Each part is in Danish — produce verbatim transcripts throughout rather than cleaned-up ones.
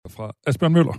Fra Asbjørn Møller.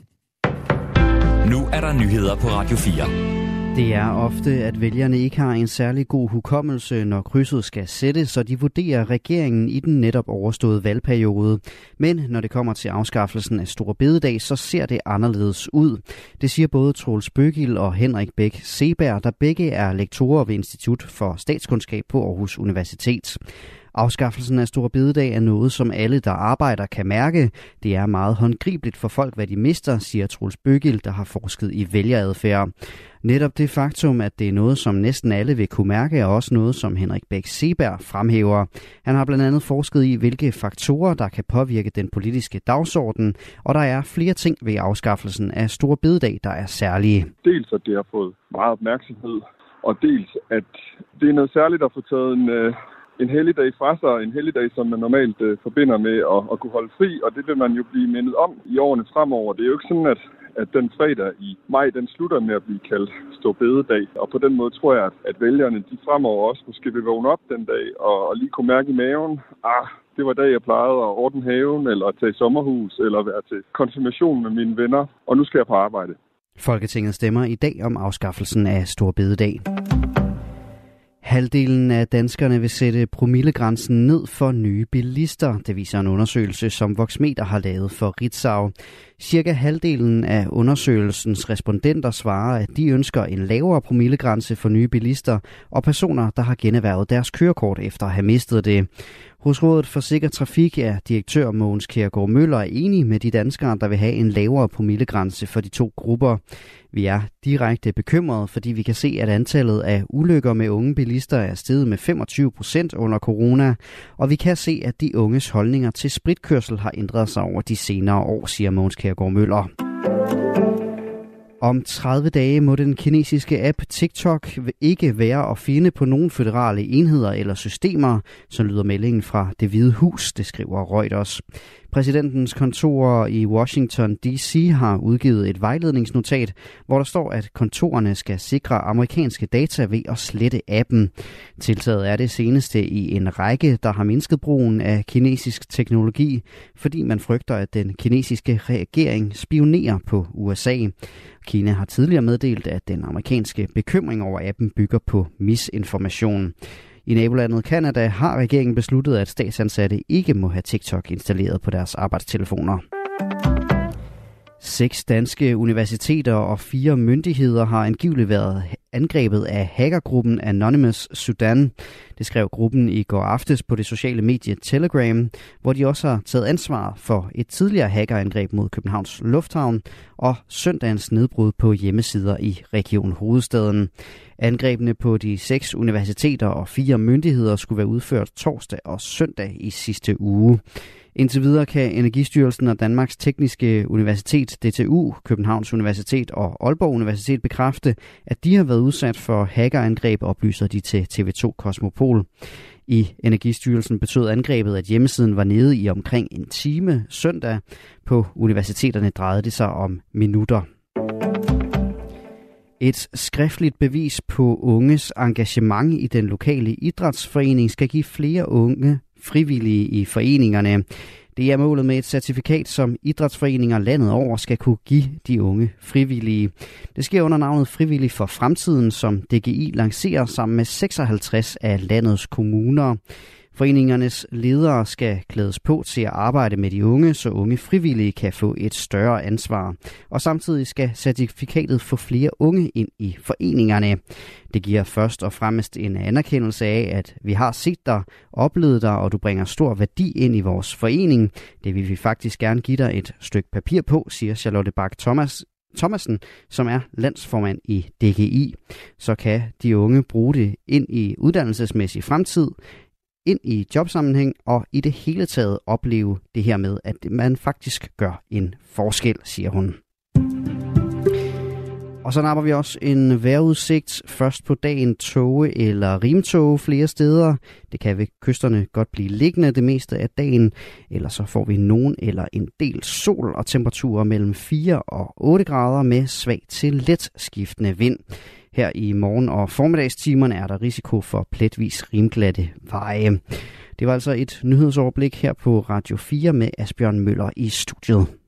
Nu er der nyheder på Radio fire. Det er ofte, at vælgerne ikke har en særlig god hukommelse, når krydset skal sættes, så de vurderer regeringen i den netop overståede valgperiode. Men når det kommer til afskaffelsen af Store Bededag, så ser det anderledes ud. Det siger både Troels Bøggild og Henrik Bæk Seberg, der begge er lektorer ved Institut for Statskundskab på Aarhus Universitet. Afskaffelsen af Store Bededag er noget, som alle, der arbejder, kan mærke. Det er meget håndgribeligt for folk, hvad de mister, siger Troels Bøggild, der har forsket i vælgeradfærd. Netop det faktum, at det er noget, som næsten alle vil kunne mærke, er også noget, som Henrik Bæk Seberg fremhæver. Han har blandt andet forsket i, hvilke faktorer, der kan påvirke den politiske dagsorden, og der er flere ting ved afskaffelsen af Store Bededag, der er særlige. Dels at det har fået meget opmærksomhed, og dels at det er noget særligt at få taget en... Øh En helligdag fra sig, en helligdag, som man normalt øh, forbinder med at, at kunne holde fri, og det vil man jo blive mindet om i årene fremover. Det er jo ikke sådan, at, at den fredag i maj, den slutter med at blive kaldt Store Bededag. Og på den måde tror jeg, at, at vælgerne de fremover også måske vil vågne op den dag og, og lige kunne mærke i maven, ah, det var dag, jeg plejede at ordne haven, eller at tage i sommerhus, eller være til konfirmation med mine venner, og nu skal jeg på arbejde. Folketinget stemmer i dag om afskaffelsen af Store Bededag. Halvdelen af danskerne vil sætte promillegrænsen ned for nye bilister. Det viser en undersøgelse, som Voxmeter har lavet for Ritzau. Cirka halvdelen af undersøgelsens respondenter svarer, at de ønsker en lavere promillegrænse for nye bilister og personer, der har generhvervet deres kørekort efter at have mistet det. Hos Rådet for Sikker Trafik er direktør Mogens Kjærgaard Møller enig med de danskere, der vil have en lavere promillegrænse for de to grupper. Vi er direkte bekymrede, fordi vi kan se, at antallet af ulykker med unge bilister er steget med femogtyve procent under corona, og vi kan se, at de unges holdninger til spritkørsel har ændret sig over de senere år, siger Mogens Kjærgaard Møller. Om tredive dage må den kinesiske app TikTok ikke være at finde på nogle føderale enheder eller systemer, så lyder meldingen fra Det Hvide Hus, det skriver Reuters. Præsidentens kontorer i Washington D C har udgivet et vejledningsnotat, hvor der står, at kontorerne skal sikre amerikanske data ved at slette appen. Tiltaget er det seneste i en række, der har mindsket brugen af kinesisk teknologi, fordi man frygter, at den kinesiske regering spionerer på U S A. Kina har tidligere meddelt, at den amerikanske bekymring over appen bygger på misinformation. I nabolandet Canada har regeringen besluttet, at statsansatte ikke må have TikTok installeret på deres arbejdstelefoner. Seks danske universiteter og fire myndigheder har angiveligt været angrebet af hackergruppen Anonymous Sudan. Det skrev gruppen i går aftes på det sociale medie Telegram, hvor de også har taget ansvar for et tidligere hackerangreb mod Københavns Lufthavn og søndagens nedbrud på hjemmesider i Region Hovedstaden. Angrebene på de seks universiteter og fire myndigheder skulle være udført torsdag og søndag i sidste uge. Indtil videre kan Energistyrelsen og Danmarks Tekniske Universitet, D T U, Københavns Universitet og Aalborg Universitet bekræfte, at de har været udsat for hackerangreb, oplyser de til T V to Kosmopol. I Energistyrelsen betød angrebet, at hjemmesiden var nede i omkring en time søndag. På universiteterne drejede det sig om minutter. Et skriftligt bevis på unges engagement i den lokale idrætsforening skal give flere unge frivillige i foreningerne. Det er målet med et certifikat, som idrætsforeninger landet over skal kunne give de unge frivillige. Det sker under navnet Frivillig for Fremtiden, som D G I lancerer sammen med seksoghalvtreds af landets kommuner. Foreningernes ledere skal klædes på til at arbejde med de unge, så unge frivillige kan få et større ansvar. Og samtidig skal certifikatet få flere unge ind i foreningerne. Det giver først og fremmest en anerkendelse af, at vi har set dig, oplevet dig, og du bringer stor værdi ind i vores forening. Det vil vi faktisk gerne give dig et stykke papir på, siger Charlotte Bak Thomas. Thomasen, som er landsformand i D G I. Så kan de unge bruge det ind i uddannelsesmæssig fremtid, ind i jobsammenhæng og i det hele taget opleve det her med, at man faktisk gør en forskel, siger hun. Og så napper vi også en vejrudsigt. Først på dagen tåge eller rimtåge flere steder. Det kan ved kysterne godt blive liggende det meste af dagen. Eller så får vi nogen eller en del sol og temperaturer mellem fire og otte grader med svag til let skiftende vind. Her i morgen- og formiddagstimerne er der risiko for pletvis rimglatte veje. Det var altså et nyhedsoverblik her på Radio fire med Asbjørn Møller i studiet.